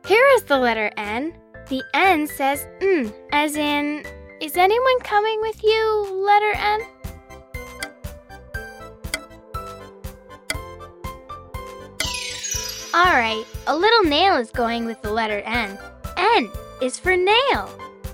Here is the letter N. The N says as in, is anyone coming with you, letter N? All right, a little nail is going with the letter N. N is for nail.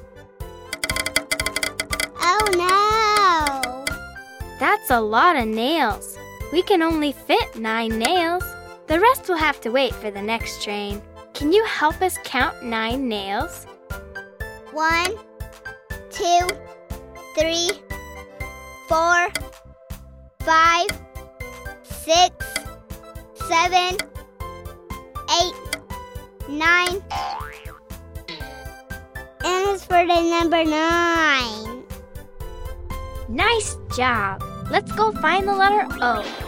Oh no! That's a lot of nails. We can only fit 9 nails. The rest will have to wait for the next train. Can you help us count 9 nails? 1, 2, 3, 4, 5, 6, 7, 8, 9. N is for the number 9. Nice job. Let's go find the letter O.